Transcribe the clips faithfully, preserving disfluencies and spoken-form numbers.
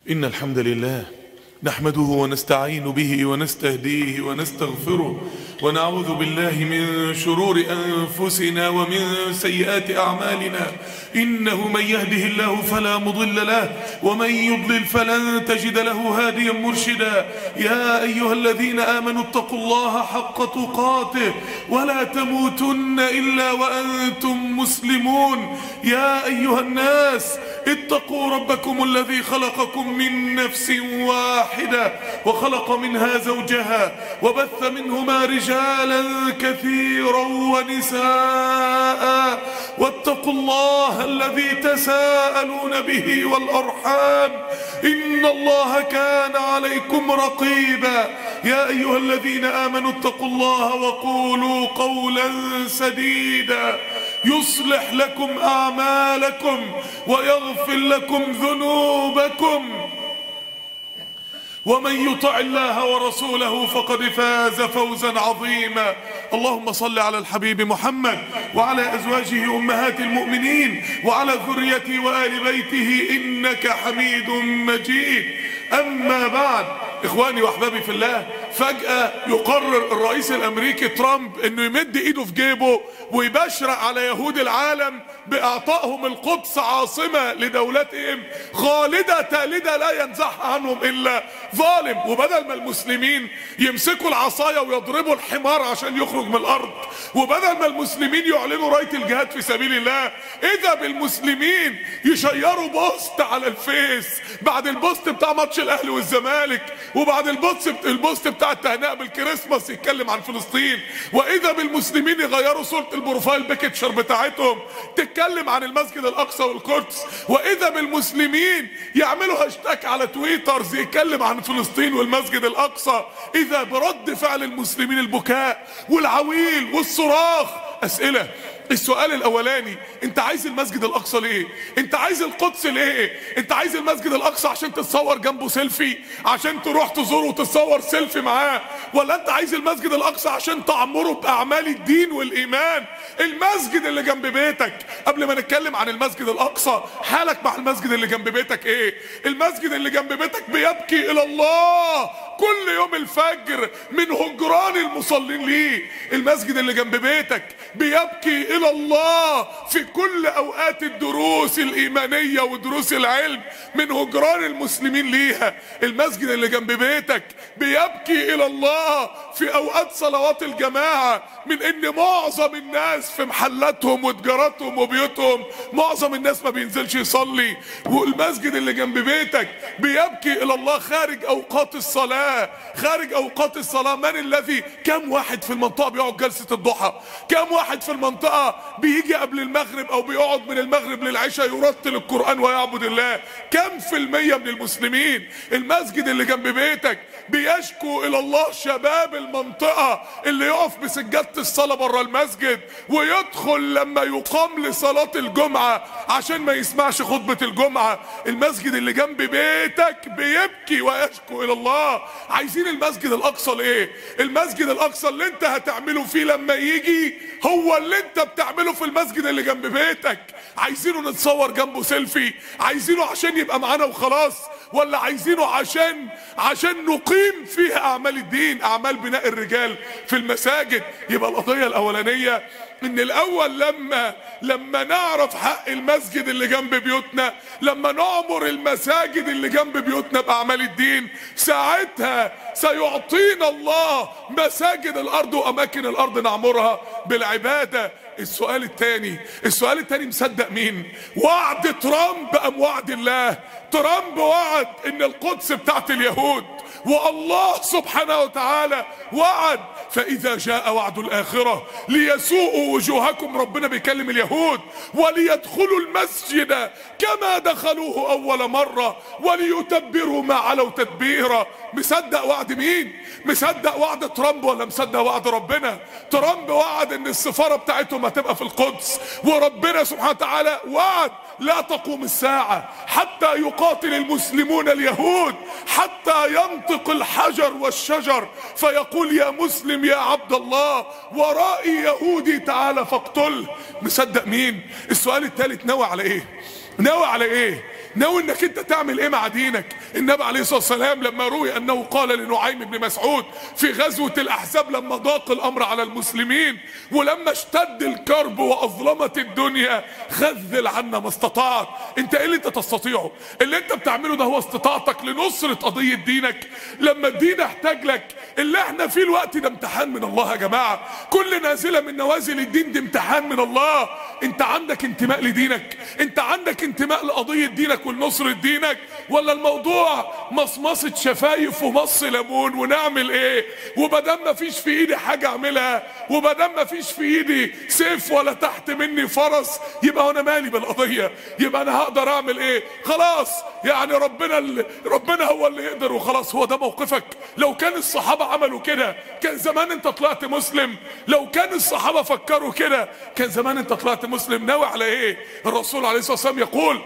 إن الحمد لله نحمده ونستعين به ونستهديه ونستغفره ونعوذ بالله من شرور أنفسنا ومن سيئات أعمالنا. إنه من يهده الله فلا مضل له ومن يضلل فلن تجد له هاديا مرشدا. يا أيها الذين آمنوا اتقوا الله حق تقاته ولا تموتن إلا وأنتم مسلمون. يا أيها الناس اتقوا ربكم الذي خلقكم من نفس واحدة وخلق منها زوجها وبث منهما رجالا كثيرا ونساء واتقوا الله الذي تساءلون به والأرحام إن الله كان عليكم رقيبا. يا أيها الذين آمنوا اتقوا الله وقولوا قولا سديدا يصلح لكم أعمالكم ويغفر لكم ذنوبكم ومن يطع الله ورسوله فقد فاز فوزا عظيما. اللهم صل على الحبيب محمد وعلى أزواجه أمهات المؤمنين وعلى ذريته وآل بيته إنك حميد مجيد. أما بعد، إخواني وأحبابي في الله، فجأة يقرر الرئيس الأمريكي ترامب إنه يمد إيده في جيبه ويبشر على يهود العالم بإعطائهم القدس عاصمة لدولتهم خالدة تالدة لا ينزعها عنهم إلا ظالم. وبدل ما المسلمين يمسكوا العصاية ويضربوا الحمار عشان يخرج من الأرض، وبدل ما المسلمين يعلنوا راية الجهاد في سبيل الله، إذا بالمسلمين يشيروا بوست على الفيس بعد البوست بتاع ماتش الأهلي والزمالك وبعد البوست البوست بتاع التهنئة بالكريسماس يتكلم عن فلسطين، وإذا بالمسلمين يغيروا صورة البروفايل بيكتشر بتاعتهم تتكلم عن المسجد الأقصى والقدس، وإذا بالمسلمين يعملوا هاشتاج على تويترز يتكلم عن فلسطين والمسجد الأقصى، إذا برد فعل المسلمين البكاء والعويل والصراخ. أسئلة. السؤال الاولاني، انت عايز المسجد الاقصى ليه؟ انت عايز القدس ليه؟ انت عايز المسجد الاقصى عشان تتصور جنبه سيلفي، عشان تروح تزوره وتتصور سيلفي معاه، ولا انت عايز المسجد الاقصى عشان تعمره باعمال الدين والايمان؟ المسجد اللي جنب بيتك، قبل ما نتكلم عن المسجد الاقصى، حالك مع المسجد اللي جنب بيتك ايه؟ المسجد اللي جنب بيتك بيبكي الى الله كل يوم الفجر من هجران المصلين ليه. المسجد اللي جنب بيتك بيبكي الى الله في كل اوقات الدروس الايمانية ودروس العلم من هجران المسلمين ليها. المسجد اللي جنب بيتك بيبكي الى الله في اوقات صلوات الجماعة من ان معظم الناس في محلاتهم وتجاراتهم وبيوتهم معظم الناس ما بينزلش يصلي. والمسجد اللي جنب بيتك بيبكي الى الله خارج اوقات الصلاة، خارج اوقات الصلاة. من الذي كم واحد في المنطقة بيقعد جلسة الضحى؟ كم واحد في المنطقة بيجي قبل المغرب او بيقعد من المغرب للعشاء يرتل القرآن ويعبد الله؟ كم في المية من المسلمين؟ المسجد اللي جنب بيتك بيشكو الى الله شباب المنطقة اللي يقف بسجادة الصلاة بره المسجد ويدخل لما يقام لصلاة الجمعة عشان ما يسمعش خطبة الجمعة. المسجد اللي جنب بيتك بيبكي ويشكو الى الله. عايزين المسجد الاقصى ليه؟ المسجد الاقصى اللي انت هتعمله فيه لما يجي هو اللي انت بتعمله في المسجد اللي جنب بيتك. عايزينه نتصور جنبه سيلفي؟ عايزينه عشان يبقى معانا وخلاص، ولا عايزينه عشان عشان نقيم فيه اعمال الدين، اعمال بناء الرجال في المساجد؟ يبقى القضية الاولانية ان الاول لما لما نعرف حق المسجد اللي جنب بيوتنا، لما نعمر المساجد اللي جنب بيوتنا باعمال الدين، ساعتها سيعطينا الله مساجد الارض واماكن الارض نعمرها بالعبادة. السؤال الثاني، السؤال الثاني مصدق مين؟ وعد ترامب ام وعد الله؟ ترامب وعد ان القدس بتاعت اليهود، والله سبحانه وتعالى وعد فإذا جاء وعد الآخرة ليسوءوا وجوهكم، ربنا بيكلم اليهود، وليدخلوا المسجد كما دخلوه أول مرة وليتبروا ما علوا تدبيرا. مصدق وعد مين؟ مصدق وعد ترامب ولا مصدق وعد ربنا؟ ترامب وعد ان السفارة بتاعتهم هتبقى في القدس، وربنا سبحانه وتعالى وعد لا تقوم الساعة حتى يقاتل المسلمون اليهود، حتى ينطق الحجر والشجر فيقول يا مسلم يا عبد الله ورائي يهودي تعالى فاقتله. مصدق مين؟ السؤال الثالث، ناوي على ايه؟ ناوي على ايه؟ ناوي انك انت تعمل ايه مع دينك؟ النبي عليه الصلاة والسلام لما روي انه قال لنعيم بن مسعود في غزوة الاحزاب لما ضاق الامر على المسلمين ولما اشتد الكرب واظلمت الدنيا: خذل عنا ما استطعت. انت ايه اللي انت تستطيعه؟ اللي انت بتعمله ده هو استطاعتك لنصرة قضية دينك لما الدين احتاج لك. اللي احنا فيه الوقت ده امتحان من الله يا جماعة. كل نازلة من نوازل الدين دي امتحان من الله. انت عندك انتماء لدينك؟ انت عندك انتماء لقضية دينك ولنصرة دينك؟ ولا الموضوع مصمصة شفايف ومص ليمون ونعمل ايه؟ وبدام ما فيش في ايدي حاجة اعملها، وبدام ما فيش في ايدي سيف ولا تحت مني فرس، يبقى انا مالي بالقضية؟ يبقى انا هقدر اعمل ايه؟ خلاص يعني ربنا اللي ربنا هو اللي يقدر وخلاص. هو ده موقفك؟ لو كان الصحابة عملوا كده كان زمان انت طلعت مسلم. لو كان الصحابة فكروا كده كان زمان انت طلعت مسلم. ناوي على ايه؟ الرسول عليه الصلاة والسلام يقول: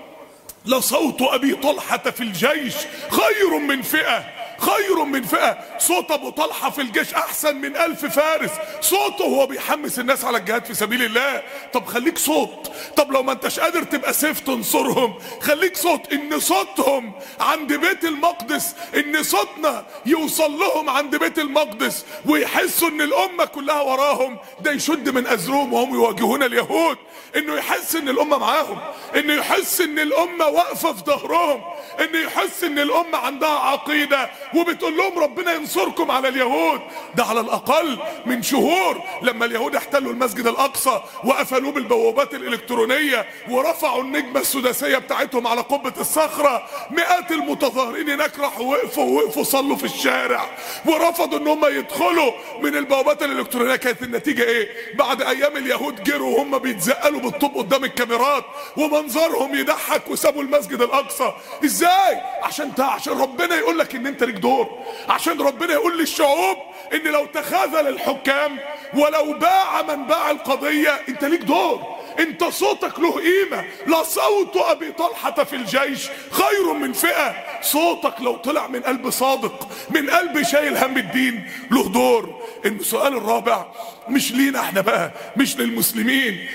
لصوت ابي طلحة في الجيش خير من فئة، خير من فئة. صوت ابو طلحة في الجيش احسن من الف فارس. صوته هو بيحمس الناس على الجهاد في سبيل الله. طب خليك صوت. طب لو ما انتش قادر تبقى سيف تنصرهم، خليك صوت. ان صوتهم عند بيت المقدس، ان صوتنا يوصل لهم عند بيت المقدس ويحسوا ان الامة كلها وراهم، ده يشد من ازرهم وهم يواجهون اليهود. انه يحس ان الامة معاهم، انه يحس ان الامة واقفة في ظهرهم، انه يحس ان الامة عندها عقيدة وبتقول لهم ربنا ينصركم على اليهود. ده على الاقل من شهور لما اليهود احتلوا المسجد الاقصى وقفلوه بالبوابات الالكترونية ورفعوا النجمة السداسية بتاعتهم على قبة الصخرة، مئات المتظاهرين هناك راحوا وقفوا ووقفوا صلوا في الشارع ورفضوا ان هم يدخلوا من البوابات الالكترونية. كانت النتيجة ايه؟ بعد ايام اليهود جروا وهم بيتزقلوا بالطوب قدام الكاميرات ومنظرهم يضحك وسابوا المسجد الاقصى. ازاي؟ عشان عشان ربنا يقول لك ان انت ليك دور. عشان ربنا يقول للشعوب ان لو تخاذل الحكام ولو باع من باع القضية انت ليك دور، انت صوتك له قيمة. لصوت ابي طلحة في الجيش خير من فئة. صوتك لو طلع من قلب صادق، من قلب شايل هم الدين، له دور. السؤال الرابع مش لينا احنا بقى، مش للمسلمين،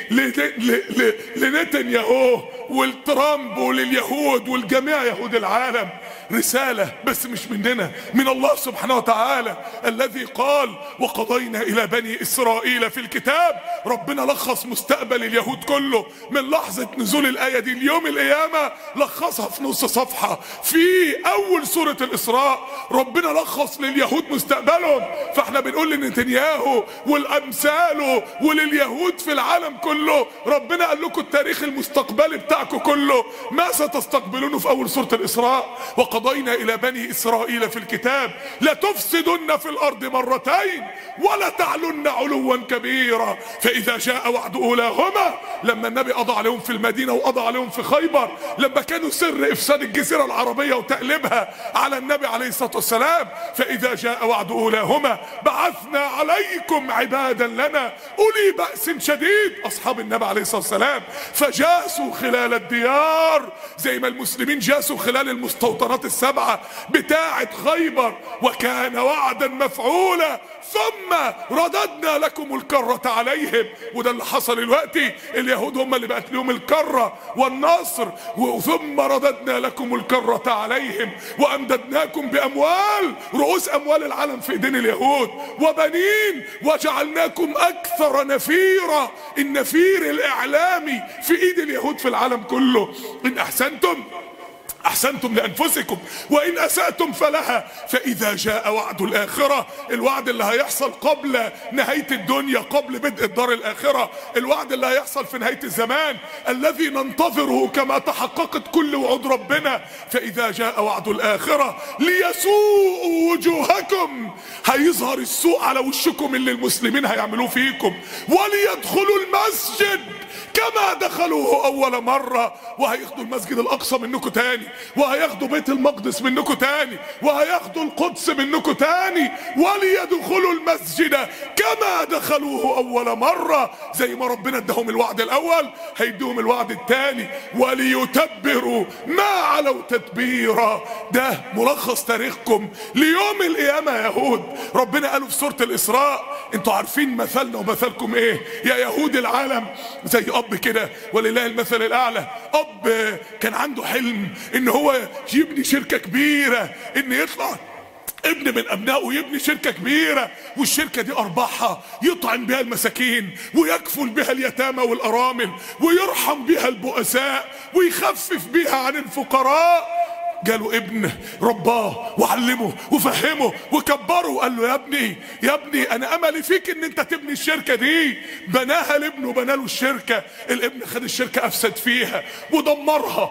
لنتنياهو والترامب ولليهود والجميع يهود العالم. رسالة بس مش مننا، من الله سبحانه وتعالى الذي قال: وقضينا إلى بني إسرائيل في الكتاب. ربنا لخص مستقبل اليهود كله من لحظة نزول الآية دي اليوم القيامة، لخصها في نص صفحة في أول سورة الإسراء. ربنا لخص لليهود مستقبلهم. فاحنا بنقول لنتنياهو والأمثال ولليهود في العالم كله: ربنا قال لكم التاريخ المستقبلي بتاعكم كله، ما ستستقبلونه في أول سورة الإسراء. وقضينا إلى بني إسرائيل في الكتاب لتفسدن في الأرض مرتين ولا تعلن علوا كبيرا فإذا جاء وعد أولاهما. لما النبي قضى عليهم في المدينة وقضى عليهم في خيبر، لما كانوا سر إفساد الجزيرة العربية وتقلبها على النبي عليه الصلاة والسلام: فإذا جاء وعد أولاهما بعثنا عليكم عبادا لنا أولي بأس شديد. أصحاب النبي عليه الصلاة والسلام فجاسوا خلال الديار زي ما المسلمين جاسوا خلال المستوطنات السبعة بتاعة خيبر، وكان وعدا مفعولا ثم رددنا لكم الكرة عليهم. وده اللي حصل دلوقتي. اليهود هم اللي بقت لهم الكرة والنصر. ثم رددنا لكم الكرة عليهم وأمددناكم بأموال، رؤوس أموال العالم في ايدين اليهود، وبنين، وجعلناكم أكثر نفيرا. النفير الإعلامي في ايد اليهود في العالم كله. إن أحسنتم أحسنتم لأنفسكم وإن أسأتم فلها. فإذا جاء وعد الآخرة، الوعد اللي هيحصل قبل نهاية الدنيا، قبل بدء الدار الآخرة، الوعد اللي هيحصل في نهاية الزمان الذي ننتظره كما تحققت كل وعود ربنا. فإذا جاء وعد الآخرة ليسوءوا وجوهكم، هيظهر السوء على وشكم اللي المسلمين هيعملوه فيكم، وليدخلوا المسجد كما دخلوه اول مرة، وهياخدوا المسجد الاقصى منكم تاني. وهياخدوا بيت المقدس منكم تاني، وهياخدوا القدس منكم تاني، وليدخلوا المسجد كما دخلوه اول مرة. زي ما ربنا اداهم الوعد الاول هيديهم الوعد التاني، وليتبروا ما علوا تتبيرا. ده ملخص تاريخكم ليوم القيامة يا يهود. ربنا قالوا في سورة الاسراء، انتوا عارفين مثلنا ومثلكم ايه يا يهود العالم؟ زي اب كده ولله المثل الاعلى. اب كان عنده حلم ان هو يبني شركة كبيرة، ان يطلع ابن من ابنائه يبني شركة كبيرة، والشركة دي ارباحها يطعم بها المساكين ويكفل بها اليتامى والارامل ويرحم بها البؤساء ويخفف بها عن الفقراء. جاله ابن رباه وعلمه وفهمه وكبره، قال له يا ابني يا ابني انا املي فيك ان انت تبني الشركة دي. بناها لابنه، بنى له الشركة. الابن خد الشركة افسد فيها ودمرها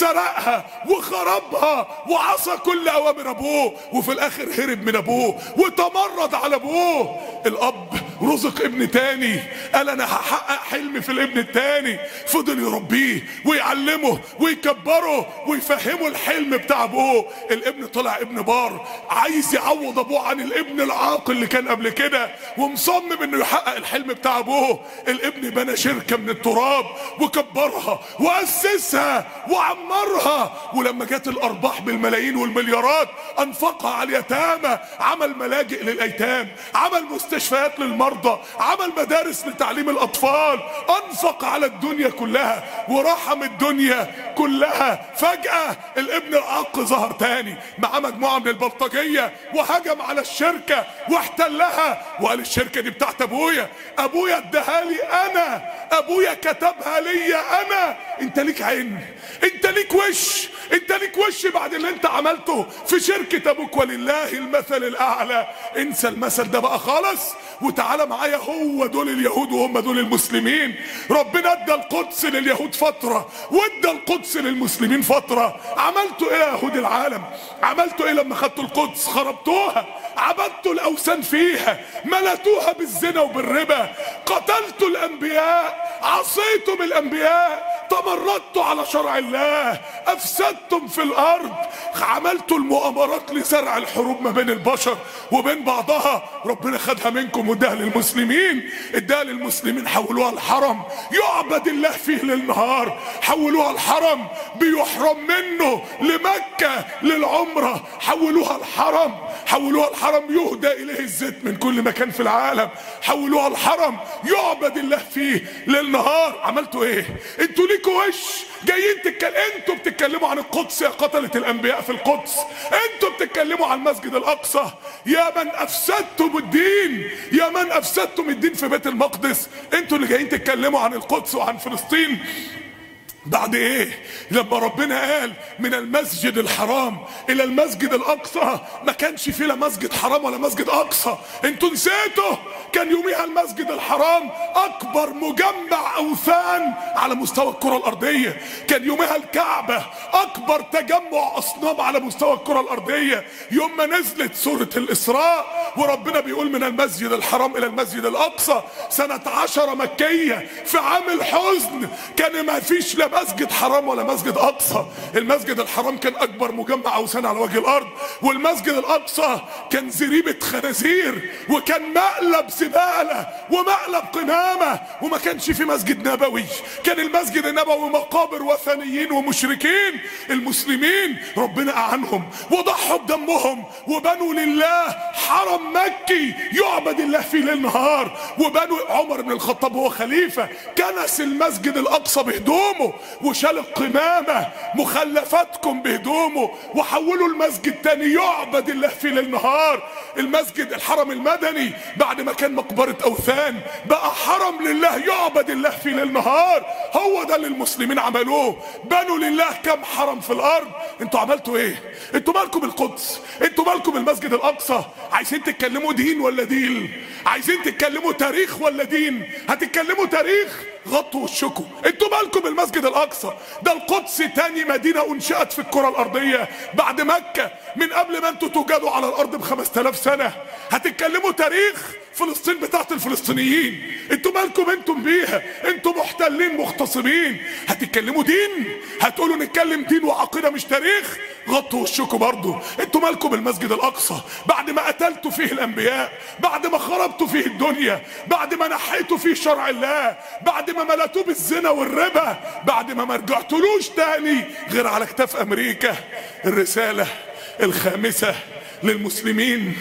وسرقها وخربها وعصى كل اوامر ابوه، وفي الاخر هرب من ابوه وتمرد على ابوه. الاب رزق ابن تاني، قال انا هحقق حلمي في الابن التاني. فضل يربيه ويعلمه ويكبره ويفهمه الحلم بتاع ابوه. الابن طلع ابن بار، عايز يعوض ابوه عن الابن العاقل اللي كان قبل كده، ومصمم انه يحقق الحلم بتاع ابوه. الابن بنى شركة من التراب وكبرها واسسها وعمرها، ولما جت الارباح بالملايين والمليارات انفقها على اليتامى، عمل ملاجئ للايتام، عمل مستشفيات للمرضى، عمل مدارس لتعليم الاطفال، انفق على الدنيا كلها ورحم الدنيا كلها. فجأة الابن العاق ظهر تاني مع مجموعة من البلطجية وهجم على الشركة واحتلها، وقال الشركة دي بتاعت ابويا، ابويا اداها لي انا، ابويا كتبها لي انا. انت ليك عين، انت ليك وش، انت ليك وش بعد اللي انت عملته في شركة ابوك. ولله المثل الاعلى. انسى المثل ده بقى خالص وتعالى معايا. هو دول اليهود وهم دول المسلمين. ربنا ادى القدس لليهود فترة وادى القدس للمسلمين فترة. عملتوا ايه يا يهود العالم؟ عملتوا ايه لما خدتوا القدس؟ خربتوها، عبدتوا الاوثان فيها، ملتوها بالزنا وبالربا، قتلتوا الانبياء، عصيتم الانبياء، تمردتوا على شرع الله، افسدتم في الارض، عملتوا المؤامرات لزرع الحروب ما بين البشر وبين بعضها. ربنا خدها منكم واداها للمسلمين. اداها للمسلمين، حولوها الحرم يعبد الله فيه للنهار، حولوها الحرم بيحرم منه لمكة للعمرة، حولوها الحرم حولوها الحرم يهدى اليه الزيت من كل مكان في العالم، حولوها الحرم يعبد الله فيه للنهار. عملتوا ايه؟ انتوا ليكوا وش جايين تتكلموا؟ انتوا بتتكلموا عن القدس يا قتلة الانبياء في القدس، انتوا بتتكلموا عن المسجد الاقصى يا من افسدتم الدين، يا من افسدتم الدين في بيت المقدس. انتوا اللي جايين تتكلموا عن القدس وعن فلسطين. بعد ايه؟ لما ربنا قال من المسجد الحرام الى المسجد الاقصى، ما كانش فيه لا مسجد حرام ولا مسجد اقصى. انتوا نسيتوا؟ كان يوميها المسجد الحرام اكبر مجمع اوثان على مستوى الكرة الارضية. كان يوميها الكعبة اكبر تجمع اصنام على مستوى الكرة الارضية. يوم ما نزلت سورة الاسراء وربنا بيقول من المسجد الحرام الى المسجد الاقصى سنة عشرة مكية في عام الحزن، كان ما فيش لا مسجد حرام ولا مسجد اقصى. المسجد الحرام كان اكبر مجمع اوثان على وجه الارض، والمسجد الاقصى كان زريبة خنازير، وكان مقلب زبالة ومقلب قمامة، وما كانش في مسجد نبوي. كان المسجد النبوي مقابر وثنيين ومشركين. المسلمين ربنا اعنهم وضحوا بدمهم وبنوا لله حرم مكي يعبد الله فيه ليل نهار. وبنوا عمر بن الخطاب وهو خليفة كنس المسجد الاقصى بهدومه وشال القمامة مخلفاتكم بهدومه، وحولوا المسجد تاني يعبد الله فيه ليل نهار. المسجد الحرم المدني بعد ما كان مقبرة اوثان بقى حرم لله يعبد الله فيه ليل نهار. هو ده اللي المسلمين عملوه، بنوا لله كم حرم في الارض. انتوا عملتوا ايه؟ انتوا مالكم القدس؟ انتوا مالكم المسجد الاقصى؟ عايزين تتكلموا دين ولا دين؟ عايزين تتكلموا تاريخ ولا دين؟ هتتكلموا تاريخ غطوا وشكم. انتوا مالكم المسجد الاقصى؟ ده القدس تاني مدينة انشأت في الكرة الارضية بعد مكة، من قبل ما انتوا توجدوا على الارض بخمس تلاف سنة. هتتكلموا تاريخ فلسطين بتاعت الفلسطينيين، انتوا مالكم انتم بيها؟ انتوا محتلين مغتصبين. هتتكلموا دين؟ هتقولوا نتكلم دين وعقيدة مش تاريخ؟ غطوا وشكم برضو. انتوا مالكم المسجد الاقصى بعد ما قتلتوا فيه الانبياء، بعد ما خربتوا فيه الدنيا، بعد ما نحيتوا فيه شرع الله، بعد ما ملتوه بالزنا والربا، بعد ما ما رجعتلوش تاني غير على كتاف امريكا. الرسالة الخامسة للمسلمين،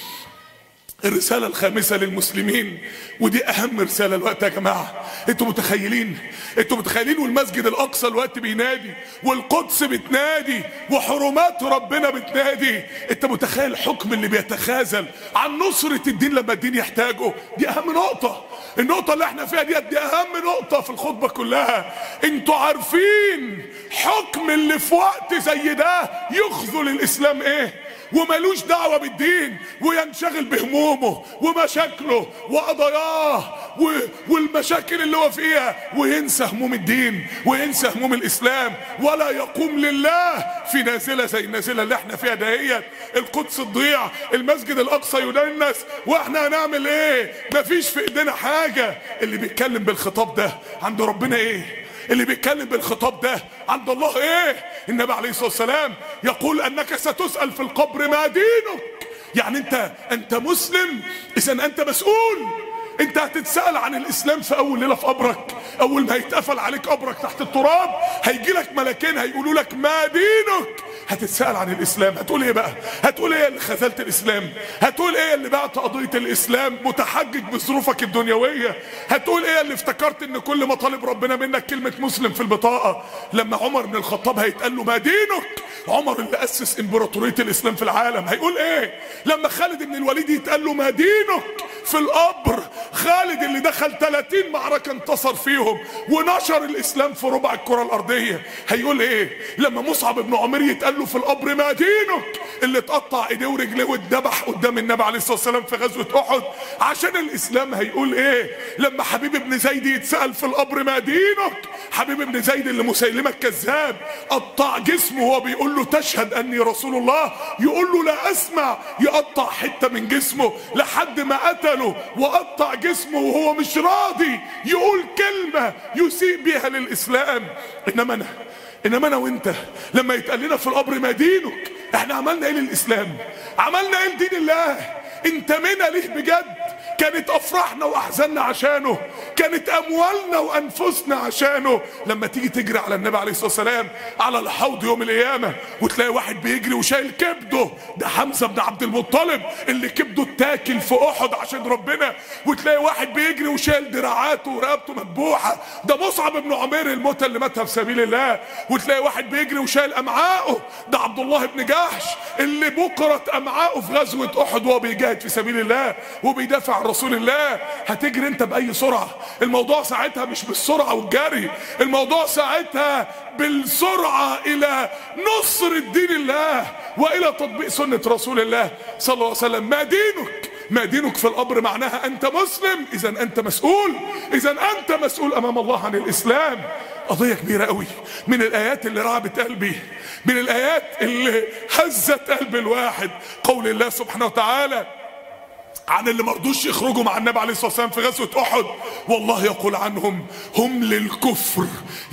الرسالة الخامسة للمسلمين، ودي اهم رسالة الوقت يا جماعة. انتوا متخيلين انتوا متخيلين والمسجد الاقصى الوقت بينادي، والقدس بتنادي، وحرمات ربنا بتنادي. انت متخيل الحكم اللي بيتخاذل عن نصرة الدين لما الدين يحتاجه؟ دي اهم نقطة. النقطة اللي احنا فيها دي دي اهم نقطة في الخطبة كلها. انتوا عارفين حكم اللي في وقت زي ده يخذل الاسلام ايه؟ وملوش دعوة بالدين، وينشغل بهمومه ومشاكله وقضاياه والمشاكل اللي هو فيها، وينسى هموم الدين وينسى هموم الاسلام، ولا يقوم لله في نازلة زي النازلة اللي احنا فيها دهيت. القدس تضيع، المسجد الاقصى يدنس، واحنا هنعمل ايه؟ مفيش في ايدينا حاجة. اللي بيتكلم بالخطاب ده عند ربنا ايه؟ اللي بيتكلم بالخطاب ده عند الله ايه؟ النبي عليه الصلاة والسلام يقول انك ستسأل في القبر ما دينك. يعني انت انت مسلم، اذا انت مسؤول. انت هتتسأل عن الاسلام في اول ليلة في قبرك. اول ما يتقفل عليك قبرك تحت التراب هيجي لك ملكين هيقولوا لك ما دينك. هتتسأل عن الاسلام، هتقول ايه بقى؟ هتقول ايه اللي خذلت الاسلام؟ هتقول ايه اللي بعت قضية الاسلام متحجج بظروفك الدنيوية؟ هتقول ايه اللي افتكرت ان كل ما طالب ربنا منك كلمة مسلم في البطاقة؟ لما عمر بن الخطاب هيتقال له ما دينك، عمر اللي اسس امبراطورية الاسلام في العالم، هيقول ايه؟ لما خالد بن الوليد يتقال له ما دينك في القبر، خالد اللي دخل ثلاثين معركة انتصر فيهم ونشر الاسلام في ربع الكرة الارضية، هيقول ايه؟ لما مصعب بن عمير يتقال له في القبر ما دينك، اللي اتقطع ايديه ورجليه واتذبح قدام النبي عليه الصلاة والسلام في غزوة احد عشان الاسلام، هيقول ايه؟ لما حبيب بن زيد يتسأل في القبر ما دينك، حبيب بن زيد اللي مسيلمة الكذاب قطع جسمه وهو بيقول له تشهد اني رسول الله، يقول له لا اسمع، يقطع حتة من جسمه لحد ما قتله وقطع جسمه وهو مش راضي يقول كلمة يسيء بها للإسلام. إنما أنا إنما أنا وإنت لما يتقال لنا في القبر ما دينك، إحنا عملنا إيه للإسلام؟ عملنا إيه لدين الله؟ انتمينا ليه بجد؟ كانت افراحنا واحزاننا عشانه، كانت اموالنا وانفسنا عشانه. لما تيجي تجري على النبي عليه الصلاه والسلام على الحوض يوم القيامه وتلاقي واحد بيجري وشايل كبده، ده حمزه بن عبد المطلب اللي كبده اتاكل في احد عشان ربنا، وتلاقي واحد بيجري وشايل دراعاته ورقبته مذبوحه، ده مصعب بن عمير الموتى اللي ماتها في سبيل الله، وتلاقي واحد بيجري وشايل امعاءه، ده عبد الله بن جحش اللي بكرت امعاءه في غزوه احد وهو بيجاهد في سبيل الله وبيدافع عن رسول الله. هتجري انت باي سرعه؟ الموضوع ساعتها مش بالسرعه والجري، الموضوع ساعتها بالسرعه الى نصر الدين الله والى تطبيق سنه رسول الله صلى الله عليه وسلم. ما دينك؟ ما دينك في القبر معناها انت مسلم، اذا انت مسؤول، اذا انت مسؤول امام الله عن الاسلام. قضية كبيرة قوي، من الايات اللي رعبت قلبي، من الايات اللي هزت قلب الواحد، قول الله سبحانه وتعالى عن اللي مرضوش يخرجوا مع النبي عليه الصلاة والسلام في غزوة احد، والله يقول عنهم هم للكفر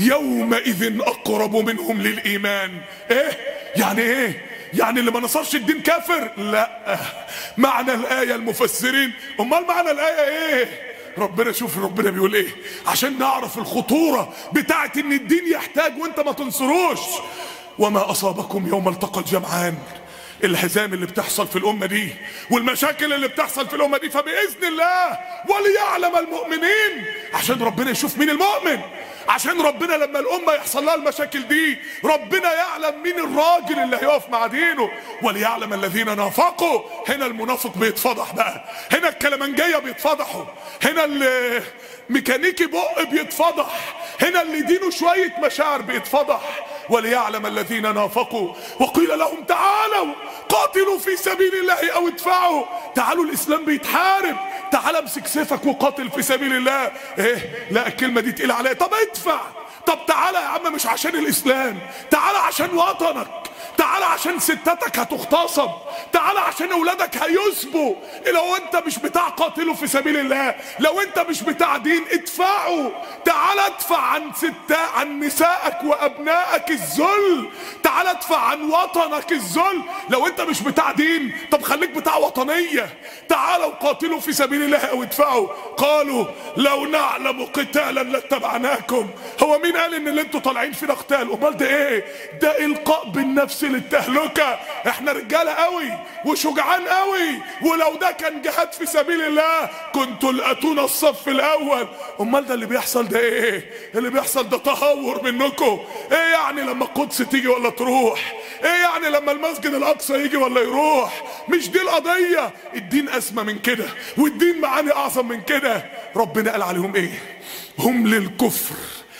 يومئذ اقرب منهم للايمان. ايه يعني؟ ايه يعني اللي ما نصرش الدين كافر؟ لا، معنى الايه المفسرين، امال معنى الايه ايه؟ ربنا، شوف ربنا بيقول ايه عشان نعرف الخطورة بتاعت ان الدين يحتاج وانت ما تنصروش. وما اصابكم يوم التقى الجمعان، الهزام اللي بتحصل في الامة دي والمشاكل اللي بتحصل في الامة دي فباذن الله وليعلم المؤمنين، عشان ربنا يشوف مين المؤمن، عشان ربنا لما الامة يحصل لها المشاكل دي ربنا يعلم مين الراجل اللي هيقف مع دينه، وليعلم الذين نافقوا. هنا المنافق بيتفضح بقى، هنا الكلمنجية بيتفضحوا، هنا الميكانيكي بق بيتفضح، هنا اللي دينه شوية مشاعر بيتفضح. وليعلم الذين نافقوا وقيل لهم تعالوا قاتلوا في سبيل الله او ادفعوا. تعالوا الاسلام بيتحارب، تعال امسك سيفك وقاتل في سبيل الله. ايه لا الكلمة دي تقيلة عليا. طب ادفع. طب تعالى يا عم مش عشان الاسلام، تعالى عشان وطنك، تعالى عشان ستاتك هتغتصب، تعالى عشان اولادك هيسبوا. لو انت مش بتاع قاتلوا في سبيل الله، لو انت مش بتاع دين ادفعوا. تعالى ادفع عن ستا عن نسائك وابنائك الذل، تعالى ادفع عن وطنك الذل. لو انت مش بتاع دين طب خليك بتاع وطنية. تعالوا قاتلوا في سبيل الله او ادفعوا. قالوا لو نعلم قتالا لاتبعناكم. هو مين قال ان اللي انتوا طالعين فينا قتال؟ امال ده ايه؟ ده القاء بالنفس للتهلكة. احنا رجالة قوي وشجعان قوي، ولو ده كان جهاد في سبيل الله كنتوا لقيتونا الصف الاول. امال ده اللي بيحصل ده ايه؟ اللي بيحصل ده تهور منكم. ايه يعني لما القدس تيجي ولا تروح؟ ايه يعني لما المسجد الاقصى يجي ولا يروح؟ مش دي القضية. الدين اسمى من كده، والدين معاني اعظم من كده. ربنا قال عليهم ايه؟ هم للكفر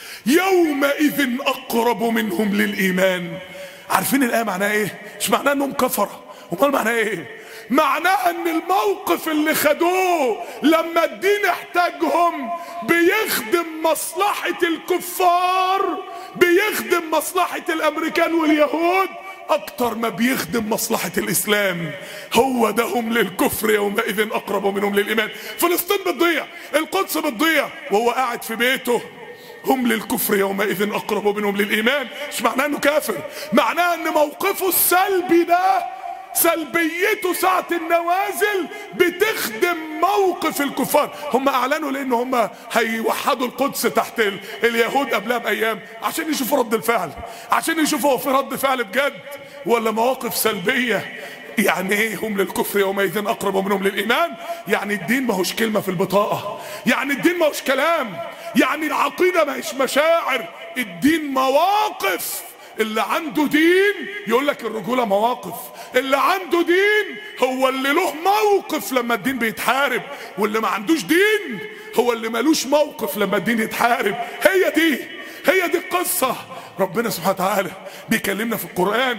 يومئذ اقرب منهم للايمان. عارفين الآية معناها ايه؟ مش معناها انهم كفرة، امال معناها ايه؟ معناها ان الموقف اللي خدوه لما الدين احتاجهم بيخدم مصلحة الكفار، بيخدم مصلحة الامريكان واليهود اكتر ما بيخدم مصلحة الاسلام. هو ده هم للكفر يومئذ اقرب منهم للايمان. فلسطين بتضيع، القدس بتضيع وهو قاعد في بيته. هم للكفر يومئذ اقرب منهم للايمان. مش معناه انه كافر، معناه ان موقفه السلبي ده، سلبيته ساعة النوازل بتخدم موقف الكفار. هم اعلنوا لان هم هيوحدوا القدس تحت ال... اليهود قبلها بايام عشان يشوفوا رد الفعل، عشان يشوفوا في رد فعل بجد ولا مواقف سلبية. يعني ايه هم للكفر يومئذ اقرب منهم للايمان؟ يعني الدين ما هوش كلمة في البطاقة، يعني الدين ما هوش كلام، يعني العقيدة ما هيش مشاعر، الدين مواقف. اللي عنده دين يقول لك الرجولة مواقف. اللي عنده دين هو اللي له موقف لما الدين بيتحارب، واللي ما عندوش دين هو اللي مالوش موقف لما الدين يتحارب. هي دي هي دي القصة. ربنا سبحانه وتعالى بيكلمنا في القرآن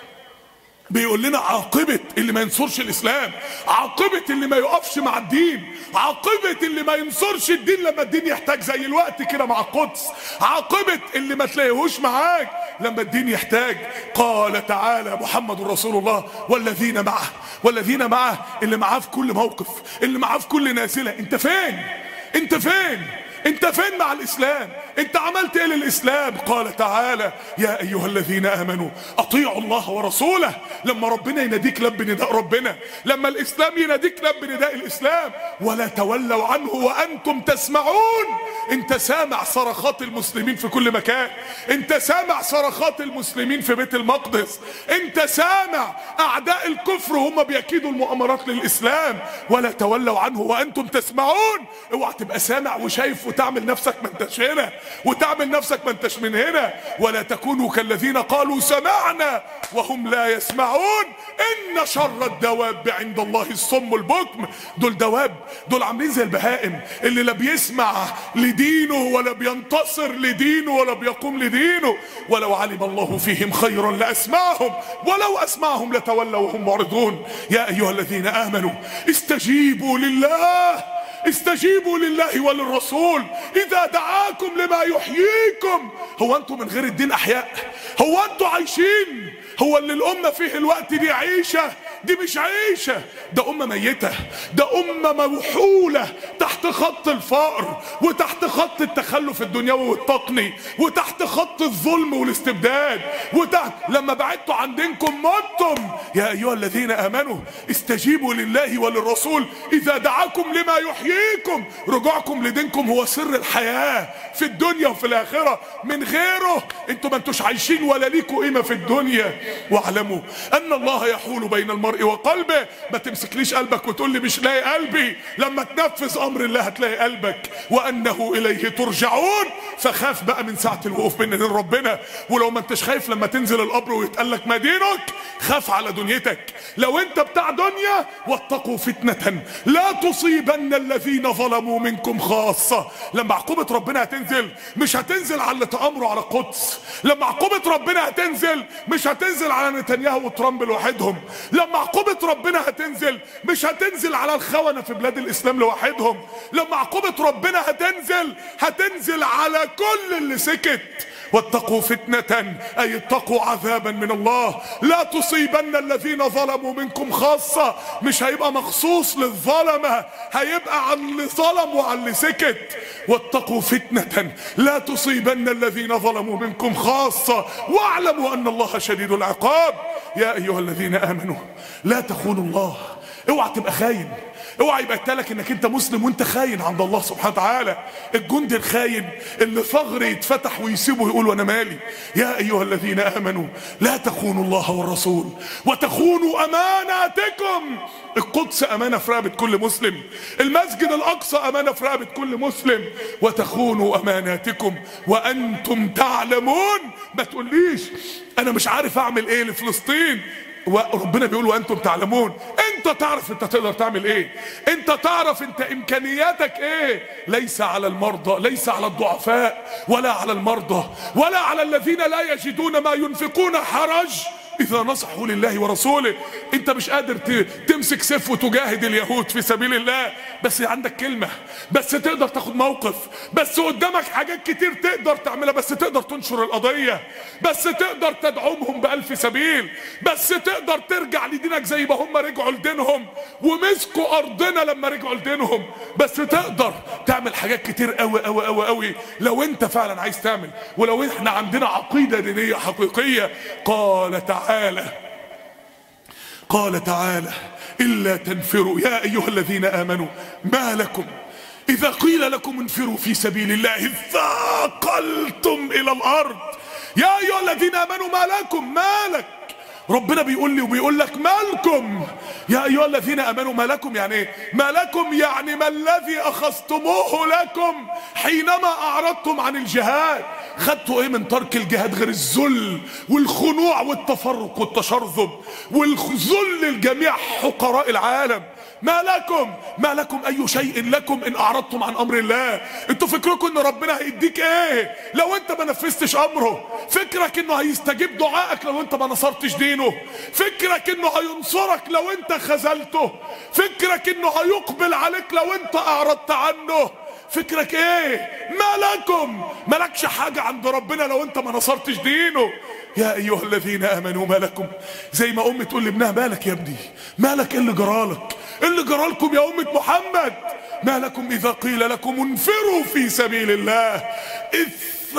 بيقول لنا عاقبة اللي ما ينصرش الاسلام، عاقبة اللي ما يقفش مع الدين، عاقبة اللي ما ينصرش الدين لما الدين يحتاج زي الوقت كده مع القدس، عاقبة اللي ما تلاقيهوش معاك لما الدين يحتاج. قال تعالى محمد رسول الله والذين معه، والذين معه اللي معاه في كل موقف، اللي معاه في كل نازلة. انت فين؟ انت فين؟ انت فين مع الاسلام؟ انت عملت ايه للاسلام؟ قال تعالى يا ايها الذين امنوا اطيعوا الله ورسوله. لما ربنا يناديك لب نداء ربنا، لما الاسلام يناديك لب نداء الاسلام. ولا تولوا عنه وانتم تسمعون. انت سامع صرخات المسلمين في كل مكان، انت سامع صرخات المسلمين في بيت المقدس، انت سامع اعداء الكفر هم بيكيدوا المؤامرات للاسلام. ولا تولوا عنه وانتم تسمعون. اوعى تبقى سامع وشايف وتعمل نفسك ما انتش هنا، وتعمل نفسك ما انتش من هنا. ولا تكونوا كالذين قالوا سمعنا وهم لا يسمعون. ان شر الدواب عند الله الصم البكم. دول دواب، دول عاملين زي البهائم اللي لا بيسمع لدينه ولا بينتصر لدينه ولا بيقوم لدينه. ولو علم الله فيهم خيرا لاسمعهم ولو اسمعهم لتولوا وهم معرضون. يا ايها الذين امنوا استجيبوا لله، استجيبوا لله وللرسول اذا دعاكم لما يحييكم. هو انتم من غير الدين احياء؟ هو انتم عايشين؟ هو اللي الامة فيه الوقت دي عيشة؟ دي مش عيشة، ده امة ميتة، ده امة موحولة تحت خط الفقر وتحت خط التخلف الدنيوي والتقني وتحت خط الظلم والاستبداد وتحت لما بعدتوا عن دينكم متم. يا ايها الذين امنوا استجيبوا لله وللرسول اذا دعاكم لما يحييكم. رجوعكم لدينكم هو سر الحياة في الدنيا وفي الاخرة، من غيره انتوا ما انتوش عايشين ولا ليكوا قيمة في الدنيا. واعلموا ان الله يحول بين المرء وقلبه. ما تمسكليش قلبك وتقول لي مش لاقي قلبي، لما تنفذ امر الله هتلاقي قلبك. وانه اليه ترجعون. فخاف بقى من ساعة الوقوف بين ربنا. ولو ما انتش خايف لما تنزل القبر ويتقال لك ما دينك، خاف على دنيتك، لو انت بتاع دنيا واتقوا فتنة لا تصيبن الذين ظلموا منكم خاصة. لما عقوبة ربنا هتنزل مش هتنزل على اللي تأمروا على القدس. لما عقوبة ربنا هتنزل مش هتنزل على نتنياهو وترامب لوحدهم. لما عقوبة ربنا هتنزل مش هتنزل على الخونة في بلاد الإسلام لوحدهم. لما عقوبة ربنا هتنزل هتنزل على كل اللي سكت. واتقوا فتنة أي اتقوا عذابا من الله لا تصيبن الذين ظلموا منكم خاصة. مش هيبقى مخصوص للظلمة، هيبقى عن اللي ظلم وعن اللي سكت. واتقوا فتنة لا تصيبن الذين ظلموا منكم خاصة واعلموا أن الله شديد العقاب. يا أيها الذين آمنوا لا تخونوا الله. اوعى تبقى خاين، اوعى يبقى قالك انك انت مسلم وانت خاين عند الله سبحانه وتعالى. الجندي الخاين اللي ثغر يتفتح ويسيبه يقول وانا مالي. يا ايها الذين امنوا لا تخونوا الله والرسول وتخونوا اماناتكم. القدس امانه في رقبه كل مسلم، المسجد الاقصى امانه في رقبه كل مسلم. وتخونوا اماناتكم وانتم تعلمون. ما تقوليش انا مش عارف اعمل ايه لفلسطين، وربنا بيقول وانتم تعلمون. انت تعرف انت تقدر تعمل ايه، انت تعرف انت امكانياتك ايه. ليس على المرضى، ليس على الضعفاء ولا على المرضى ولا على الذين لا يجدون ما ينفقون حرج إذا نصحوا لله ورسوله. انت مش قادر تمسك سيف وتجاهد اليهود في سبيل الله، بس عندك كلمة، بس تقدر تاخد موقف، بس قدامك حاجات كتير تقدر تعملها، بس تقدر تنشر القضية، بس تقدر تدعمهم بألف سبيل، بس تقدر ترجع لدينك زي ما هم رجعوا لدينهم ومسكوا أرضنا لما رجعوا لدينهم. بس تقدر تعمل حاجات كتير قوي قوي قوي قوي لو انت فعلا عايز تعمل، ولو احنا عندنا عقيدة دينية حقيقية. قال تعالى تعالى قال تعالى إلا تنفروا يا أيها الذين آمنوا ما لكم إذا قيل لكم انفروا في سبيل الله ثاقلتم إلى الأرض. يا أيها الذين آمنوا ما لكم، مالك. ربنا بيقول لي وبيقول لك مالكم. يا أيها الذين آمنوا ما لكم يعني ايه؟ ما لكم يعني ما الذي أخذتموه لكم حينما أعرضتم عن الجهاد. خدتوا ايه من ترك الجهاد غير الذل والخنوع والتفرق والتشرذم والذل لجميع حقراء العالم. ما لكم ما لكم أي شيء لكم إن أعرضتم عن أمر الله. انتوا فكركم إن ربنا هيديك ايه لو انت ما نفذتش أمره؟ فكرك إنه هيستجيب دعائك لو انت ما نصرتش دينه؟ فكرك إنه هينصرك لو انت خذلته؟ فكرك إنه هيقبل عليك لو انت أعرضت عنه؟ فكرك ايه؟ ما لكم مالكش حاجة عند ربنا لو انت ما نصرتش دينه. يا ايها الذين امنوا ما لكم. زي ما ام تقول لابنها مالك يا ابني، مالك، ايه اللي جرالك، ايه اللي جرالكم يا امة محمد؟ ما لكم اذا قيل لكم انفروا في سبيل الله اذ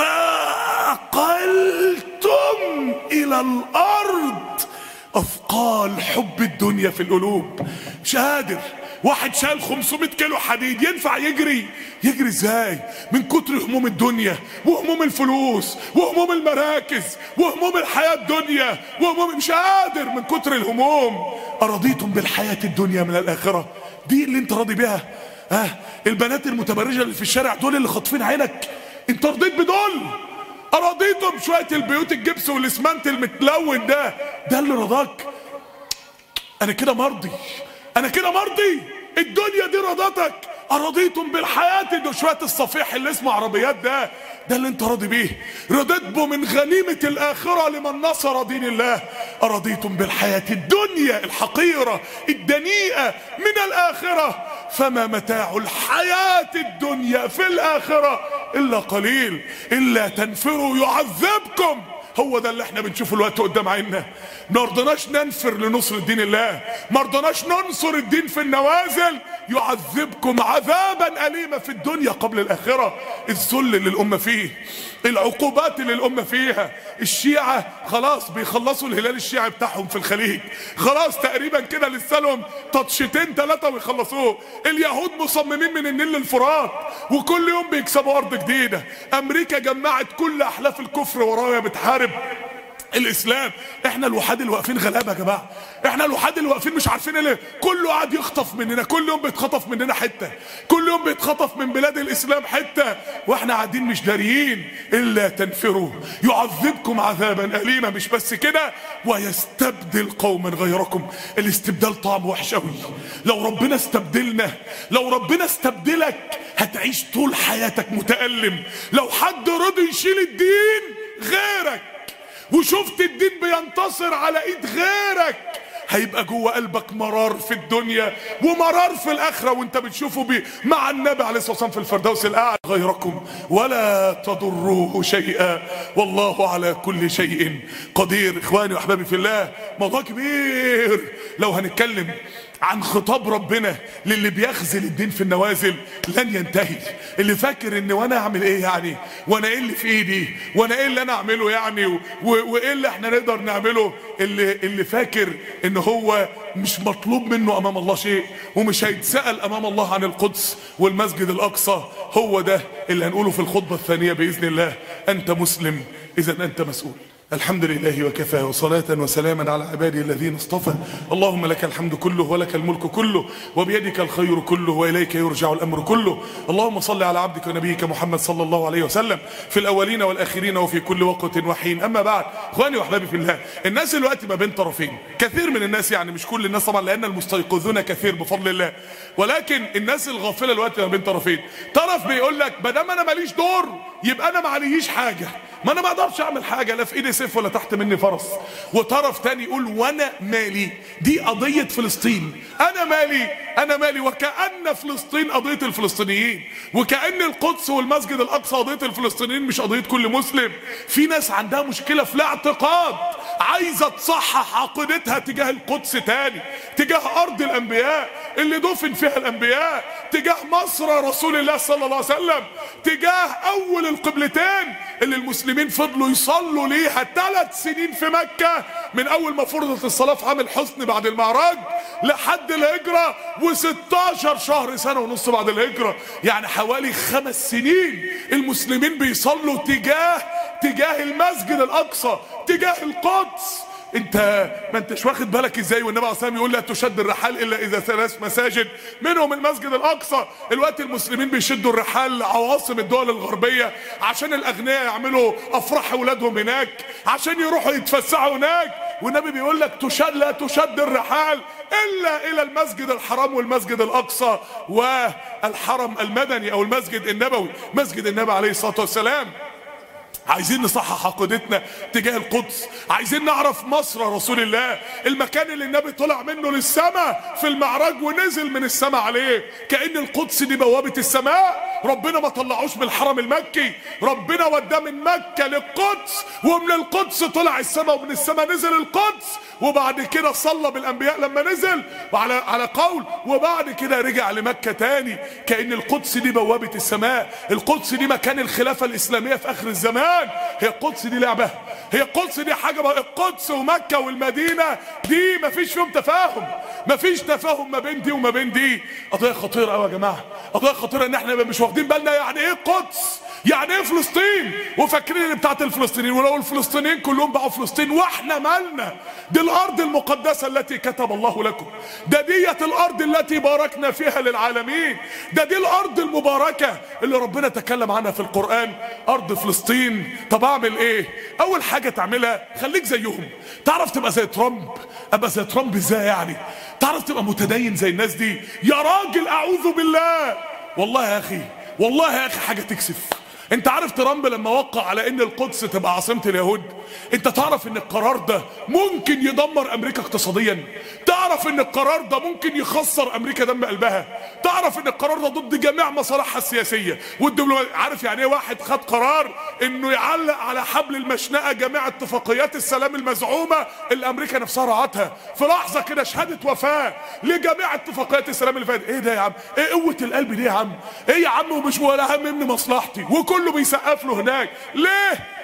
ثاقلتم الى الارض. اثقال حب الدنيا في القلوب. مش قادر. واحد شال خمسمائة كيلو حديد ينفع يجري؟ يجري ازاي؟ من كتر هموم الدنيا وهموم الفلوس وهموم المراكز وهموم الحياة الدنيا وهموم، مش قادر من كتر الهموم. أرضيتم بالحياة الدنيا من الآخرة؟ دي اللي انت راضي بيها؟ ها آه. البنات المتبرجة اللي في الشارع دول اللي خاطفين عينك، انت رضيت بدول؟ أرضيتم شوية البيوت الجبس والاسمنت المتلون ده، ده اللي رضاك؟ انا كده مرضي، انا كده مرضي. الدنيا دي رضتك؟ أرضيتم بالحياة دي شوية الصفيح اللي اسمه عربيات ده، ده اللي انت راضي بيه؟ رضيت به من غنيمة الآخرة لمن نصر دين الله. أرضيتم بالحياة الدنيا الحقيرة الدنيئة من الآخرة فما متاع الحياة الدنيا في الآخرة إلا قليل. إلا تنفروا يعذبكم. هو ده اللي احنا بنشوفه الوقت قدام عيننا. ما رضناش ننفر لنصر دين الله، ما رضناش ننصر الدين في النوازل. يعذبكم عذابا أليما في الدنيا قبل الآخرة. الذل اللي الأمة فيه، العقوبات اللي الأمة فيها. الشيعة خلاص بيخلصوا الهلال الشيعي بتاعهم في الخليج، خلاص تقريبا كده لسه لهم تطشتين ثلاثة ويخلصوه. اليهود مصممين من النيل للفرات وكل يوم بيكسبوا أرض جديدة. أمريكا جمعت كل أحلاف الكفر ورايا بتحارب الاسلام. احنا الوحاد اللي واقفين غلابه يا جماعه، احنا الوحاد اللي واقفين مش عارفين ليه، كله قاعد يخطف مننا، كل يوم بيتخطف مننا حته، كل يوم بيتخطف من بلاد الاسلام حته، واحنا قاعدين مش داريين. الا تنفروا يعذبكم عذابا اليما. مش بس كده، ويستبدل قوما غيركم. الاستبدال طعم وحش قوي. لو ربنا استبدلنا، لو ربنا استبدلك هتعيش طول حياتك متألم. لو حد رضي يشيل الدين غيرك وشفت الدين بينتصر على ايد غيرك، هيبقى جوه قلبك مرار في الدنيا ومرار في الاخره، وانت بتشوفه بي مع النبي عليه الصلاه والسلام في الفردوس الاعلى. غيركم ولا تضروه شيئا والله على كل شيء قدير. اخواني واحبابي في الله، موضوع كبير. لو هنتكلم عن خطاب ربنا للي بيخزل الدين في النوازل لن ينتهي. اللي فاكر ان وانا اعمل ايه يعني، وانا ايه اللي في ايدي، وانا ايه اللي انا اعمله يعني، وايه اللي احنا نقدر نعمله، اللي اللي فاكر ان هو مش مطلوب منه امام الله شيء، ومش هيتسأل امام الله عن القدس والمسجد الاقصى، هو ده اللي هنقوله في الخطبة الثانية باذن الله. انت مسلم اذا انت مسؤول. الحمد لله وكفى، وصلاة وسلاما على عباده الذين اصطفى. اللهم لك الحمد كله ولك الملك كله وبيدك الخير كله وإليك يرجع الأمر كله. اللهم صل على عبدك ونبيك محمد صلى الله عليه وسلم في الأولين والآخرين وفي كل وقت وحين. أما بعد، إخواني وأحبابي في الله، الناس دلوقتي ما بين طرفين. كثير من الناس، يعني مش كل الناس طبعا لأن المستيقظون كثير بفضل الله، ولكن الناس الغافلة دلوقتي ما بين طرفين. طرف بيقول لك ما دام أنا ماليش دور يبقى أنا ما عليش حاجة، ما انا ما اقدرش اعمل حاجه، لا في ايدي سيف ولا تحت مني فرس. وطرف تاني يقول وانا مالي، دي قضيه فلسطين، انا مالي انا مالي وكأن فلسطين قضيه الفلسطينيين، وكأن القدس والمسجد الاقصى قضيه الفلسطينيين مش قضيه كل مسلم. في ناس عندها مشكله في الاعتقاد، عايزه تصحح عقيدتها تجاه القدس تاني، تجاه ارض الانبياء اللي دفن فيها الانبياء، تجاه مصر رسول الله صلى الله عليه وسلم، تجاه اول القبلتين اللي المسلمين فضلوا يصلوا ليها ثلاث سنين في مكة، من اول ما فرضت الصلاة في عام الحسن بعد المعراج لحد الهجرة، وستاشر شهر سنة ونص بعد الهجرة، يعني حوالي خمس سنين المسلمين بيصلوا تجاه تجاه المسجد الاقصى، تجاه القدس. انت ما انتش واخد بالك ازاي؟ والنبي عليه الصلاه والسلام يقول لا تشد الرحال الا اذا ثلاث مساجد منهم المسجد الاقصى. الوقت المسلمين بيشدوا الرحال لعواصم الدول الغربيه عشان الاغنياء يعملوا افراح اولادهم هناك، عشان يروحوا يتفسحوا هناك، والنبي بيقول لك تشد لا تشد الرحال الا الى المسجد الحرام والمسجد الاقصى والحرم المدني او المسجد النبوي، مسجد النبي عليه الصلاه والسلام. عايزين نصحح عقيدتنا تجاه القدس، عايزين نعرف مصر رسول الله، المكان اللي النبي طلع منه للسماء في المعراج ونزل من السماء عليه، كأن القدس دي بوابة السماء. ربنا ما طلعوش من الحرم المكي، ربنا وداه من مكة للقدس، ومن القدس طلع السماء، ومن السماء نزل القدس، وبعد كده صلى بالانبياء لما نزل وعلى على قول، وبعد كده رجع لمكة تاني. كأن القدس دي بوابة السماء، القدس دي مكان الخلافة الإسلامية في آخر الزمان. هي القدس دي لعبة؟ هي القدس دي حاجة بقى؟ القدس ومكة والمدينة دي مفيش فيهم تفاهم، مفيش تفاهم ما بين دي وما بين دي. قضية خطيرة قوي يا جماعة، قضية خطيرة ان احنا مش واخدين بالنا يعني ايه القدس، يعني ايه فلسطين، وفاكرين ان بتاعت الفلسطينيين، ولو الفلسطينيين كلهم بقوا فلسطين واحنا مالنا؟ دي الارض المقدسة التي كتب الله لكم، ده ديت الارض التي باركنا فيها للعالمين، ده دي الارض المباركة اللي ربنا تكلم عنها في القرآن، ارض فلسطين. طب اعمل ايه؟ اول حاجة تعملها خليك زيهم. تعرف تبقى زي ترامب؟ ابقى زي ترامب ازاي يعني؟ تعرف تبقى متدين زي الناس دي؟ يا راجل اعوذ بالله. والله يا اخي، والله يا اخي حاجة تكسف. انت عارف ترامب لما وقع على ان القدس تبقى عاصمة اليهود، انت تعرف ان القرار ده ممكن يدمر امريكا اقتصاديا؟ تعرف ان القرار ده ممكن يخسر امريكا دم قلبها؟ تعرف ان القرار ده ضد جميع مصالحها السياسية والدبلوماسية؟ عارف يعني ايه واحد خد قرار انه يعلق على حبل المشنقة جميع اتفاقيات السلام المزعومة اللي امريكا نفسها رعتها في لحظة كده، شهادة وفاة لجميع اتفاقيات السلام اللي فاتت؟ ايه ده يا عم؟ ايه قوة القلب دي يا عم؟ ايه يا عم؟ ومش ولا هم من مصلحتي، وكله بيسقف له هناك ليه؟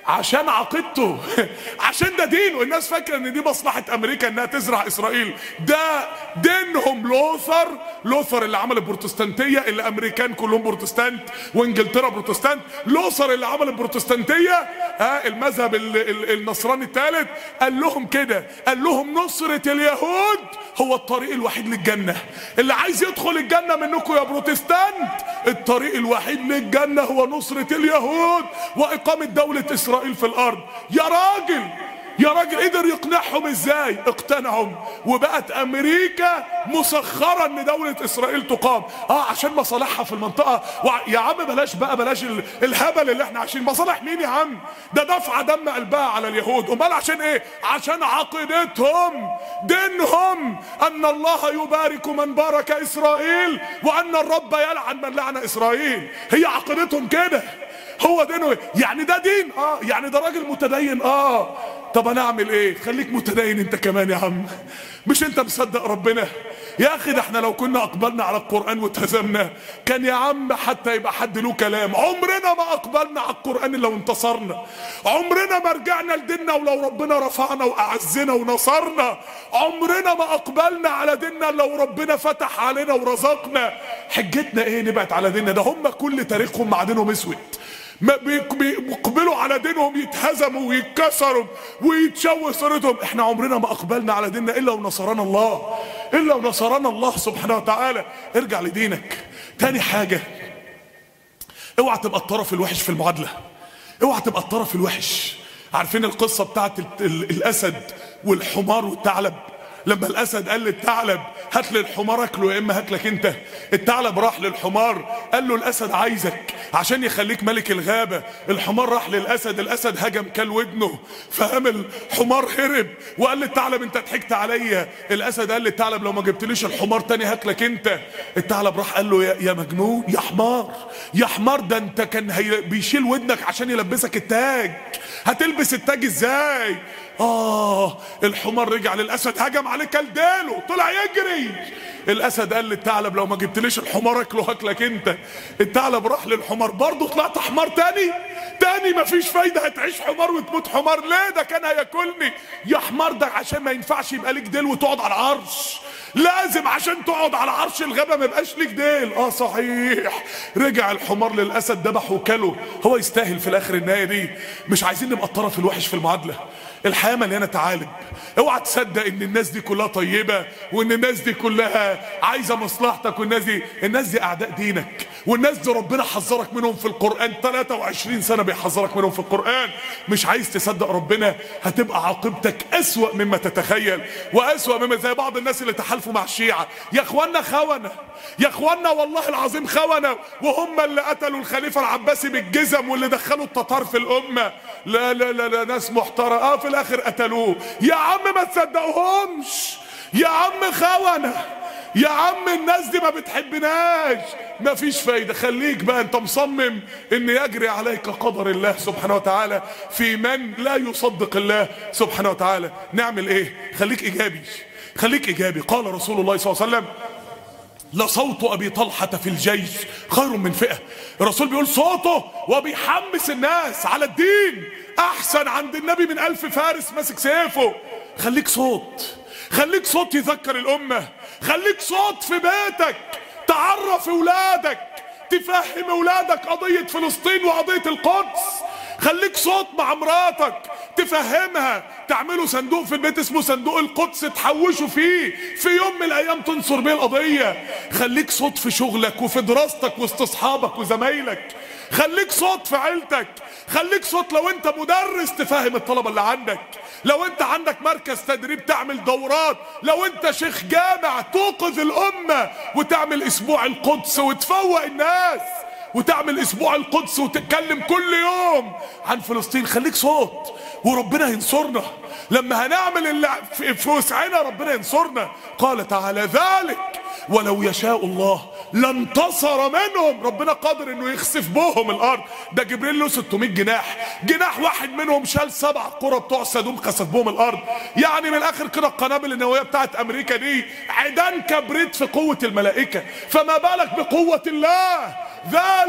عشان عقيدته عشان ده دينه. الناس فاكره ان دي مصلحه امريكا انها تزرع اسرائيل، ده دينهم. لوثر لوثر اللي عمل البروتستانتيه، اللي امريكان كلهم بروتستانت وانجلترا بروتستانت. لوثر اللي عمل البروتستانتيه، ها المذهب ال ال النصراني الثالث، قال لهم كده، قال لهم نصره اليهود هو الطريق الوحيد للجنه. اللي عايز يدخل الجنه منكم يا بروتستانت، الطريق الوحيد للجنه هو نصره اليهود واقامه دوله اسرائيل في الارض. يا راجل يا راجل، قدر يقنعهم ازاي؟ اقتنعهم، وبقت امريكا مسخره ان دوله اسرائيل تقام، اه عشان مصالحها في المنطقه. يا عم بلاش بقى، بلاش الهبل اللي احنا عايشين. مصالح مين يا عم؟ ده دفع دم قلبها على اليهود. امال عشان ايه؟ عشان عقيدتهم، دينهم، ان الله يبارك من بارك اسرائيل وان الرب يلعن من لعن اسرائيل. هي عقيدتهم كده، هو دينه. يعني ده دين؟ اه. يعني ده راجل متدين؟ اه. طب انا اعمل ايه؟ خليك متدين انت كمان يا عم. مش انت مصدق ربنا يا اخي؟ ده احنا لو كنا اقبلنا على القرآن واتهزمنا كان يا عم حتى يبقى حد له كلام. عمرنا ما اقبلنا على القرآن الا وانتصرنا. عمرنا ما رجعنا لديننا ولو ربنا رفعنا واعزنا ونصرنا. عمرنا ما اقبلنا على ديننا لو ربنا فتح علينا ورزقنا. حجتنا ايه نبعد على ديننا؟ ده هم كل تاريخهم مع دينهم اسود. ما بيقبلوا على دينهم يتهزموا ويتكسروا ويتشوه صورتهم. احنا عمرنا ما اقبلنا على ديننا الا ونصرنا الله، الا ونصرنا الله سبحانه وتعالى. ارجع لدينك. تاني حاجة، اوعى تبقى الطرف الوحش في المعادلة. اوعى تبقى الطرف الوحش. عارفين القصة بتاعت الاسد والحمار والثعلب؟ لما الاسد قال للثعلب هات لي الحمار اكله يا اما هات لك انت. الثعلب راح للحمار قال له الاسد عايزك عشان يخليك ملك الغابه. الحمار راح للاسد، الاسد هجم كل ودنه، فقام الحمار هرب وقال للثعلب انت ضحكت عليا. الاسد قال للثعلب لو ما جبتليش الحمار تاني هاكلك انت. الثعلب راح قال له يا, يا مجنون يا حمار، يا حمار، ده انت كان بيشيل ودنك عشان يلبسك التاج، هتلبس التاج ازاي؟ آه. الحمار رجع للأسد هجم عليه كالداله طلع يجري. الأسد قال للثعلب لو ما جبتليش الحمار اكله هاكلك انت. الثعلب راح للحمار برضه طلعت حمار تاني تاني مفيش فايدة، هتعيش حمار وتموت حمار. ليه؟ ده كان هياكلني. يا حمار ده عشان ما ينفعش يبقى ليك ديل وتقعد على العرش، لازم عشان تقعد على عرش الغابة ما يبقاش ليك ديل. اه صحيح. رجع الحمار للأسد ذبحه وكله. هو يستاهل في الآخر النهاية دي. مش عايزين نبقى الطرف الوحش في المعادلة. الحياة مليانة تعالب. اوعى تصدق ان الناس دي كلها طيبة وان الناس دي كلها عايزة مصلحتك، والناس دي الناس دي اعداء دينك، والناس دي ربنا حذرك منهم في القرآن. ثلاثة وعشرين سنة بيحذرك منهم في القرآن. مش عايز تصدق ربنا هتبقى عاقبتك اسوأ مما تتخيل واسوأ مما زي بعض الناس اللي تحالفوا مع الشيعة. يا اخوانا خونة، يا اخوانا والله العظيم خونة، وهم اللي قتلوا الخليفة العباسي بالجزم واللي دخلوا التتار في الامة. لا لا لا, لا ناس محترمة. اه في الاخر قتلوه. يا عم ما تصدقوهمش، يا عم خونة، يا عم الناس دي ما بتحبناش. ما فيش فايدة. خليك بقى انت مصمم ان يجري عليك قدر الله سبحانه وتعالى في من لا يصدق الله سبحانه وتعالى. نعمل ايه؟ خليك ايجابي، خليك ايجابي. قال رسول الله صلى الله عليه وسلم لصوت ابي طلحة في الجيش خير من فئة. الرسول بيقول صوته وبيحمس الناس على الدين احسن عند النبي من الف فارس ماسك سيفه. خليك صوت، خليك صوت يذكر الامة، خليك صوت في بيتك تعرف اولادك، تفهم اولادك قضية فلسطين وقضية القدس. خليك صوت مع مراتك تفهمها، تعملوا صندوق في البيت اسمه صندوق القدس تحوشوا فيه في يوم من الايام تنصر بيه القضية. خليك صوت في شغلك وفي دراستك وسط اصحابك وزمايلك. خليك صوت في عيلتك، خليك صوت لو انت مدرس تفهم الطلبة اللي عندك، لو انت عندك مركز تدريب تعمل دورات، لو انت شيخ جامع توقظ الامة وتعمل اسبوع القدس وتفوق الناس وتعمل اسبوع القدس وتتكلم كل يوم عن فلسطين. خليك صوت وربنا ينصرنا لما هنعمل اللي في وسعنا، ربنا ينصرنا. قال تعالى ذلك ولو يشاء الله لانتصر منهم. ربنا قادر انه يخسف بهم الارض. ده جبريل له ستمائة جناح، جناح واحد منهم شال سبع قرى بتوع سدوم خسف بهم الارض. يعني من الاخر كده القنابل النوويه بتاعت امريكا دي عيدان كبريت في قوه الملائكه، فما بالك بقوه الله. ذلك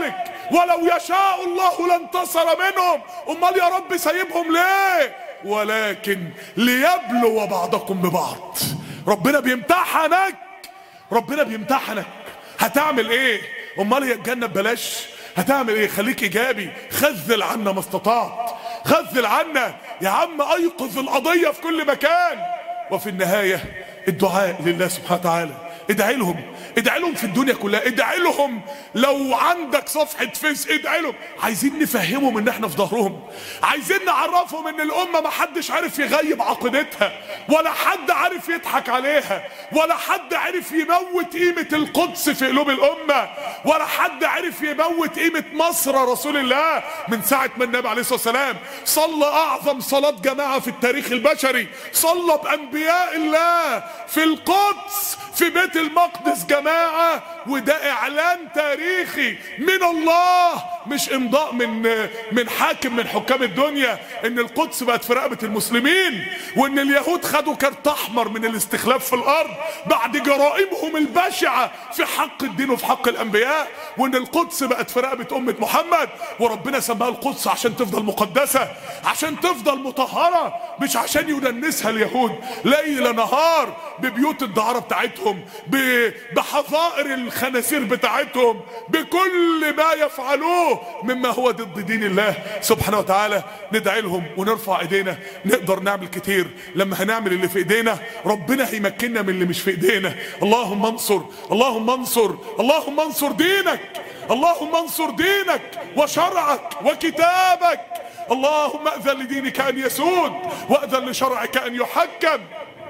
ولو يشاء الله لانتصر منهم. امال يا رب سايبهم ليه؟ ولكن ليبلو بعضكم ببعض. ربنا بيمتحنك، ربنا بيمتحنك. هتعمل ايه؟ امال هي الجنة ببلاش؟ هتعمل ايه؟ خليك ايجابي، خذل عنا ما استطعت، خذل عنا يا عم، ايقظ القضية في كل مكان. وفي النهاية الدعاء لله سبحانه وتعالى. ادعي لهم، ادعي لهم في الدنيا كلها، ادعي لهم لو عندك صفحة فيس ادعي لهم. عايزين نفهمهم ان احنا في ظهرهم، عايزين نعرفهم ان الامة ما حدش عارف يغيب عقيدتها، ولا حد عارف يضحك عليها، ولا حد عارف يموت قيمة القدس في قلوب الامة، ولا حد عارف يموت قيمة مصر رسول الله. من ساعة ما النبي عليه الصلاة والسلام صلى اعظم صلاة جماعة في التاريخ البشري، صلى بانبياء الله في القدس في بيت المقدس جماعة، وده اعلان تاريخي من الله، مش امضاء من من حاكم من حكام الدنيا ان القدس بقت في رقبة المسلمين، وان اليهود خدوا كارت احمر من الاستخلاف في الارض بعد جرائمهم البشعة في حق الدين وفي حق الانبياء، وان القدس بقت في رقبة امة محمد، وربنا سماها القدس عشان تفضل مقدسة، عشان تفضل مطهرة، مش عشان يدنسها اليهود ليل نهار ببيوت الدعارة بتاعتهم، بحظائر الخنازير بتاعتهم، بكل ما يفعلوه مما هو ضد دين الله سبحانه وتعالى. ندعي لهم ونرفع ايدينا. نقدر نعمل كتير لما هنعمل اللي في ايدينا، ربنا هيمكننا من اللي مش في ايدينا. اللهم انصر، اللهم انصر، اللهم انصر دينك، اللهم انصر دينك وشرعك وكتابك. اللهم اذن لدينك ان يسود، واذن لشرعك ان يحكم.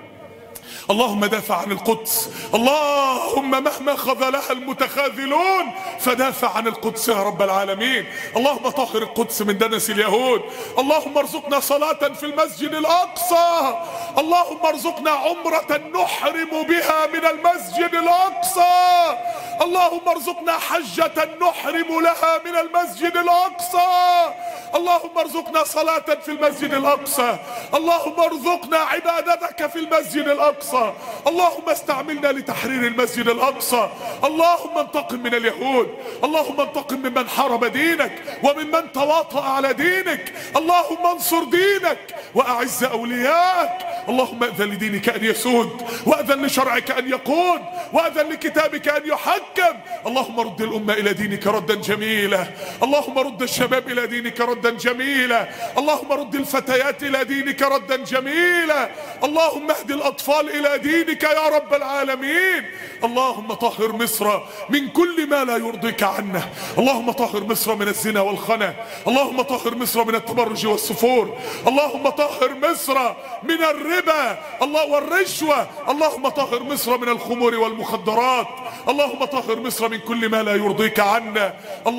اللهم دافع عن القدس، اللهم مهما خذلها المتخاذلون فدافع عن القدس يا رب العالمين. اللهم طهر القدس من دنس اليهود. اللهم ارزقنا صلاة في المسجد الأقصى. اللهم ارزقنا عمرة نحرم بها من المسجد الأقصى. اللهم ارزقنا حجة نحرم لها من المسجد الأقصى. اللهم ارزقنا صلاة في المسجد الأقصى. اللهم ارزقنا عبادتك في المسجد الأقصى. اللهم استعملنا لتحرير المسجد الأقصى. اللهم انتقم من اليهود، اللهم انتقم ممن حارب دينك وممن تواطأ على دينك. اللهم انصر دينك وأعز أولياءك. اللهم أذن لدينك أن يسود، وأذن لشرعك أن يقود، وأذن لكتابك أن يحكم. اللهم رد الأمة إلى دينك ردا جميلا. اللهم رد الشباب إلى دينك ردا جميلا. اللهم رد الفتيات إلى دينك ردا جميلا. اللهم اهد الأطفال إلى دينك يا رب العالمين. اللهم طهر مصر من كل ما لا يرضيك عنه. اللهم طهر مصر من الزنا والخنا. اللهم طهر مصر من التبرج والسفور. اللهم طهر مصر من الربا الله والرشوة. اللهم طهر مصر من الخمور والمخدرات. اللهم طهر مصر من كل ما لا يرضيك عنا.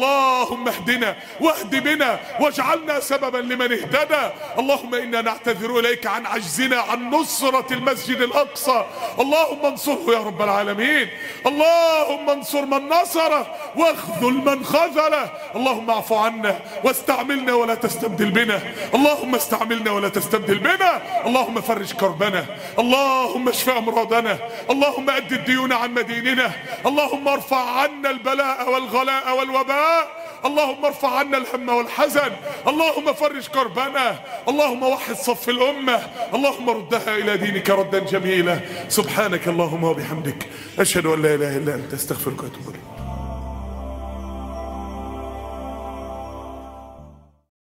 اللهم اهدنا واهد بنا واجعلنا سببا لمن اهتدى. اللهم إنا نعتذر إليك عن عجزنا عن نصرة المسجد الأقصى. اللهم انصره يا رب العالمين. اللهم انصر من نصره واخذل من خذله. اللهم اعف عنا واستعملنا ولا تستبدل بنا. اللهم استعملنا ولا تستبدل بنا. اللهم فرج كربنا. اللهم اشف أمراضنا. اللهم أد الديون عن مديننا. اللهم ارفع عنا البلاء والغلاء والوباء. اللهم ارفع عنا الهم والحزن. اللهم فرج كربنا. اللهم وحد صف الأمة. اللهم ردها إلى دينك ردا جميلا. سبحانك اللهم وبحمدك أشهد أن لا إله إلا أنت أستغفرك وأتوب إليك.